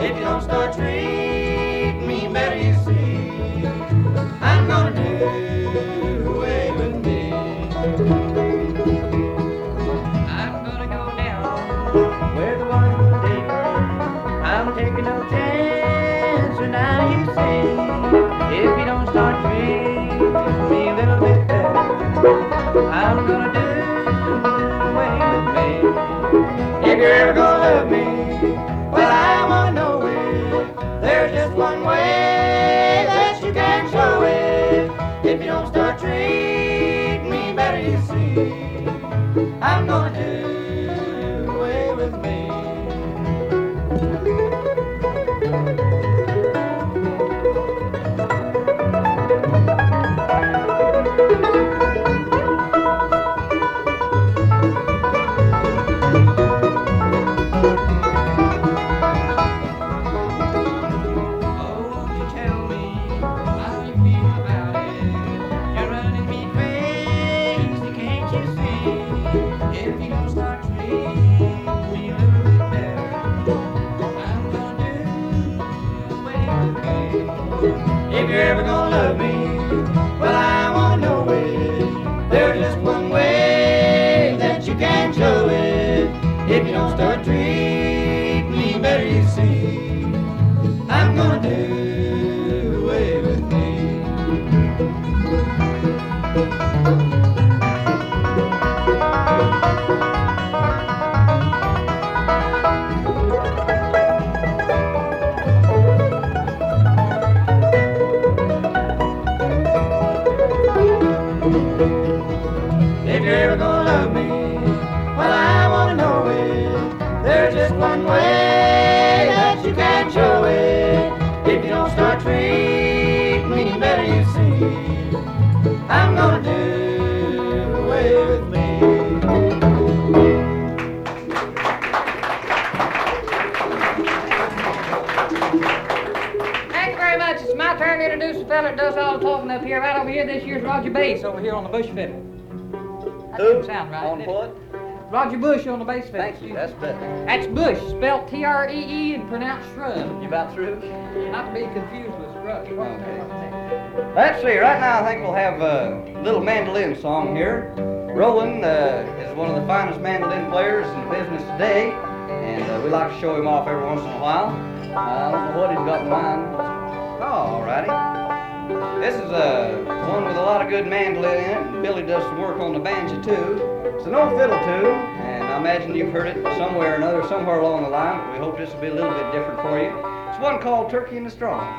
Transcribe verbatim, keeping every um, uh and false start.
If you don't start treating me better, you see, I'm gonna do away with me. I'm gonna go down where the water's deeper. I'm taking no chance, so now you see, if you don't start treating me a little bit better, I'm gonna do away with me. If you're ever gonna love me, well, I wanna know it. There's just one way that you can show it. If you don't start treating me better, you see, I'm gonna do away with me. If you're ever gonna love me, well, I wanna know it. There's just one way that you can show it. If you don't start treating me better, you see, I'm gonna do away with me. If you're ever gonna love me, well, I wanna know it. There's just one way that you can show it. If you don't start treating me better, you see, I'm gonna do away with me. Thank you very much. It's my turn to introduce the fella that does all the talking up here. Right over here, this year's Roger Bass over here on the Bush fiddle. That didn't sound right. On did it? what? Roger Bush on the bass fiddle. Thank you, that's better. That's Bush, spelled T R E E and pronounced shrub. You about through? Not to be confused with scrub. Okay. Let's see, right now I think we'll have a little mandolin song here. Rowan uh, is one of the finest mandolin players in the business today, and uh, we like to show him off every once in a while. Uh, I don't know what he's got in mind. Oh, alrighty. This is uh, one with a lot of good mandolin in it, and Billy does some work on the banjo too. It's an old fiddle tune, and I imagine you've heard it somewhere or another, somewhere along the line, but we hope this will be a little bit different for you. It's one called Turkey in the Straw.